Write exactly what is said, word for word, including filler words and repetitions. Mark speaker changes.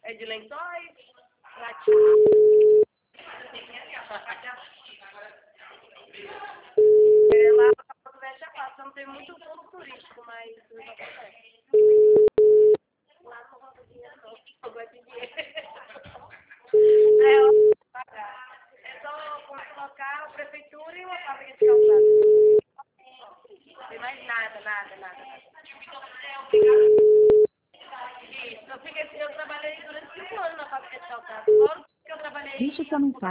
Speaker 1: É de lençóis? Prateado. É, lá no Veste a Passa, não tem muito ponto turístico, mas não acontece. Lá não rouba dinheiro, não. Não gosto de dinheiro. É, ó, pagar. É só colocar a prefeitura e uma fábrica de calçado. Não tem mais nada, nada, nada. Isso, eu, fiquei, eu trabalhei durante cinco anos na fábrica de calçado. Fora que eu trabalhei.
Speaker 2: Deixe sua mensagem.